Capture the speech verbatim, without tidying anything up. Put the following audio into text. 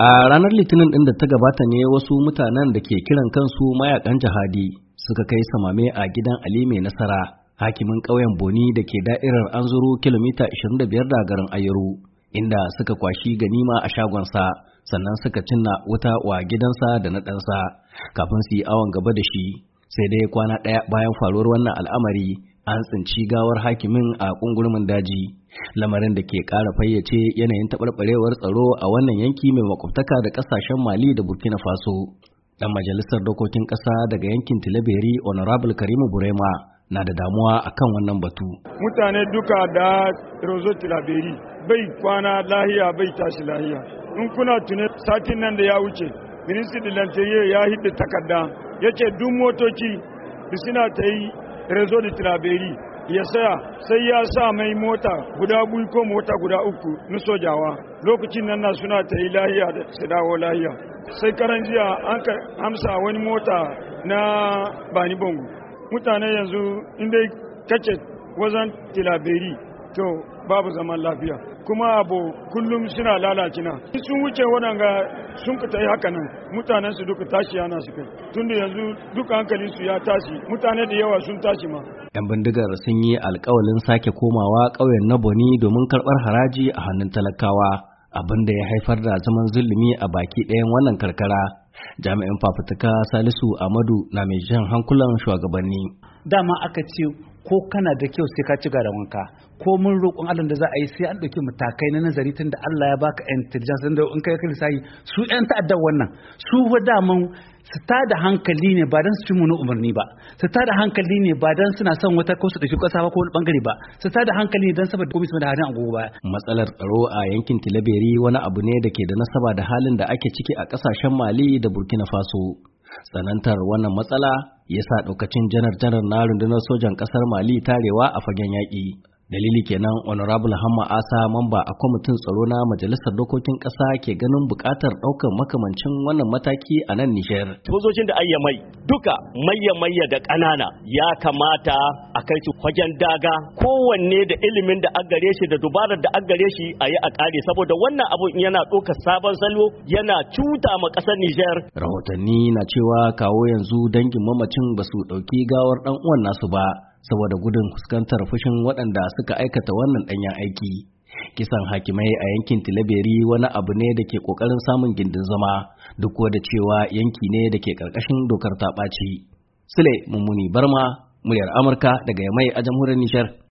A ranar Litinin ɗin da ta gabata ne wasu mutanen da ke kiran kansu mayakan jihadi suka kai samame a gidan Ali mai nasara, hakimin ƙauyen Boni da ke da'irar Anzuru kilomita ashirin da biyar da garin Ayaru, inda suka kwashi ganima a shagonsa, sannan suka cinna wuta wa gidansa da na ɗansa kafin su yi awon gaba da shi. Sai dai kwana ɗaya bayan faruwar wannan al'amari an tsinci gawar hakimin a ƙungurmin daji, lamarin da ke ƙara fayyace yanayin taɓarɓarewar tsaro a wannan yanki mai makwabtaka da ƙasashen Mali da Burkina Faso. Ɗan majalisar dokokin ƙasa daga yankin Tilaberi Honorable Karimu Burema na da damuwa akan wannan batu. Mutane duka da Rozo Tilaberi bai kwana lahiya bai tashi lahiya. In kuna tune satin nan da ya wuce, Ministry da Lantarki ya hidda takarda yace duk motoci da suna ta yi Rezo da Tilaberi ya saya sai ya sa mai mota guda biyu ko mota guda uku na sojawa, lokacin nan na suna ta yi lahiya da su dawo lahiya. Sai karan jiya an ka amsa wani mota na Bani Bongo. Mutane yanzu inda kace wajen Tilaberi to babu zaman lafiya, kuma abu kullum suna lalacina. Sun wuce waɗanga sun ka yi haka nan, mutanen su duka tashi yana su kai, tunda yanzu duka hankali su ya tashi, mutane da yawa sun tashi ma. Yan bindigar sun yi alkawalin sake komawa ƙauyen na Boni domin karɓar haraji a hannun talakawa, abin da ya haifar da zaman zulumi a baki ɗayan wannan karkara. Jami'in fafutuka Salisu Amadu na mai jan hankulan shugabanni. Dama aka ce ko kana da kyau sai ka ci da wanka, ko mun roƙon Allah da za a yi sai an ɗauki matakai na nazari tun da Allah ya baka intelligence da in kai kai sai su ƴan ta'addar wannan su wa daman su tada hankali ne ba dan su ci munu umarni ba, su tada hankali ne ba dan suna son wata ko su ɗauki ƙasa ba ko wani bangare ba, su tada hankali ne dan saboda komai su da hadin agogo ba. Matsalar tsaro a yankin Tilaberi wani abu ne da ke da nasaba da halin da ake ciki a ƙasashen Mali da Burkina Faso. Tsanantar wannan matsala ya sa ɗaukacin janar-janar na rundunar sojan ƙasar Mali tarewa a fagen yaƙi. Dalili kenan Honorable Hamma Asa, mamba a kwamitin tsaro na Majalisar Dokokin Ƙasa, ke ganin buƙatar ɗaukar makamancin wannan mataki a nan Nijar. Sojojin da ayya mai duka mayya-mayya da ƙanana ya kamata a kai su fagen daga, kowanne da ilimin da an gare shi da dubarar da an gare shi a yi a ƙare, saboda wannan abu yana ɗaukar sabon salo yana cuta ma ƙasar Nijar. Rahotanni na cewa kawo yanzu dangin mamacin ba su ɗauki gawar ɗan uwan nasu ba, saboda gudun fuskantar fushin waɗanda suka aikata wannan ɗanyen aiki. Kisan hakimai a yankin Tilaberi wani abu ne da ke ƙoƙarin samun gindin zama, duk da cewa yanki ne da ke ƙarƙashin dokar ta ɓaci. Sule Mummuni Barma, muryar Amurka daga Yamai a jamhuriyar Nijar.